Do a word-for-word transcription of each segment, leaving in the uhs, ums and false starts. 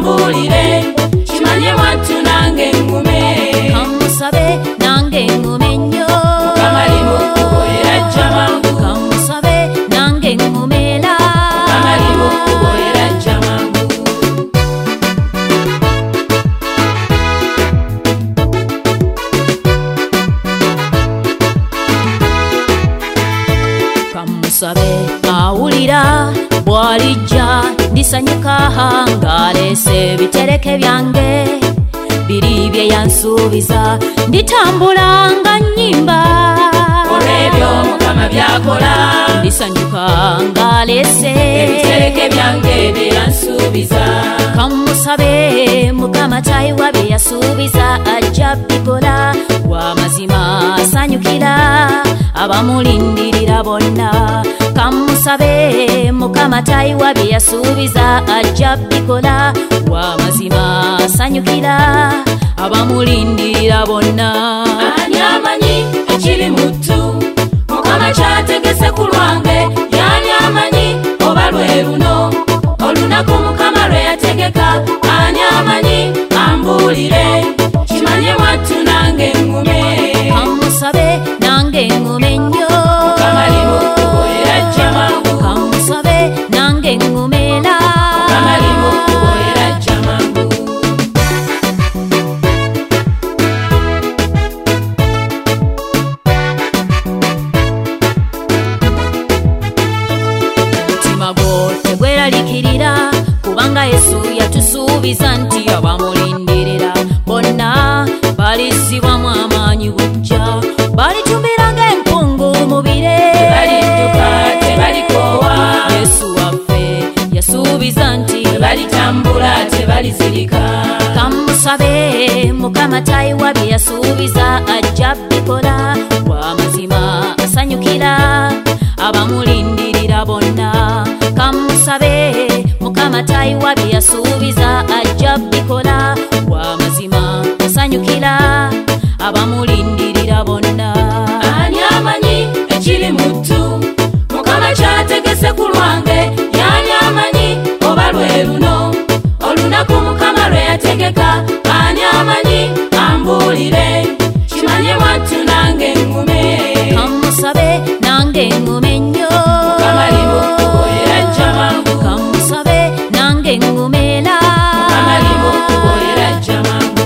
ambulire kimanye mwattu nange ngume kamusabe nange ngume nnyo kamali mukubo era jamangu kamusabe nange ngumela kamali mukubo era jamangu kamusabe awulira bwalijja ndisanyuka ngalese ebitereke byange biri bye yansuubiza nditambula nga nnyimba olw'ebyo mukama byakola ndisanyuka ngalese ebitereke byange bye yansuubiza kamusabe mukama tayiwa bye yasuubiza ajja bikola wa mazima asanyukira abamulindirira bonna kamusabe mukama tayiwa bye yasuubiza ajja bikola wa mazima asanyukira abamulindirira bonna ani amanyi ekiri muttu mukama kyategese ku lwange yani amanyi oba lwe luno olunaku mukama lwe yategeka ani amanyi ambulire kimanye mwattu nange ngume kamusabe nange ngume nnyo kamali mukubo era jamangu kamusabe nange ngumela kamali mukubo era jamangu mutima gwo tegweralikirira kubanga yesu yatusuubiza nti abamulindirira bonna balisibwamu amaanyi bujja balitumbira ng'empungu mu bire balidduka tebalikoowa yesu waffe yasuubiza nti balitambula tebalizirika kamusabe mukama tayiwa bye yasuubiza ajja bikola wa mazima asanyukira abamulindirira bonna kamusabe mukama tayiwa bye yasuubiza ajja bikola wa mazima asanyukira abamulindirira bonna ani amanyi ekiri muttu mukama kyategese ku lwange yani amanyi oba lwe luno olunaku mukama lwe yategeka ani amanyi ambulire kimanye mwattu nange ngume kamusabe nange ngume nnyo kamali mukubo era jamangu kamusabe nange ngumela kamali mukubo era jamangu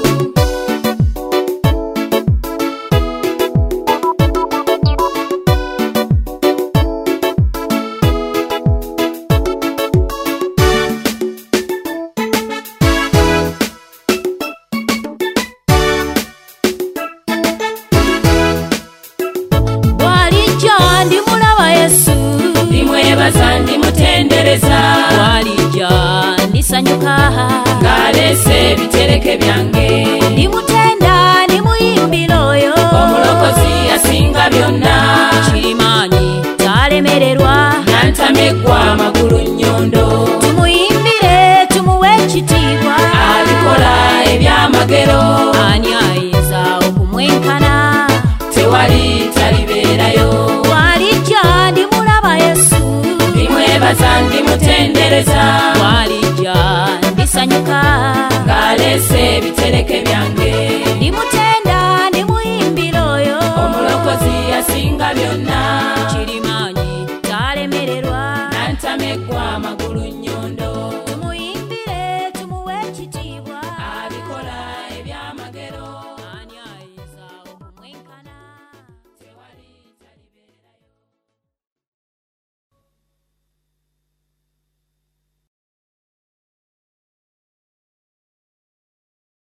bwalijja ndimulaba yesu ndimwebaza ndimutendereza bwalijja ndisanyuka ng'aleese ebitereke byange ndimutenda ndimuyimbira oyo omulokozi asinga byonna kirimaanyi talemererwa nantameggwa amagulu nnyondo tumuyimbire tumuwe ekitiibwa abikola ebyamagero ani ayinza okumwenkana tewali talibeerayo bwalijja ndimulaba yesu ndimwebaza ndimutendereza bwalijja ndisanyuka ng'aleese ebitereke byange ndimutenda ndimuyimbira oyo omulokozi asinga byonna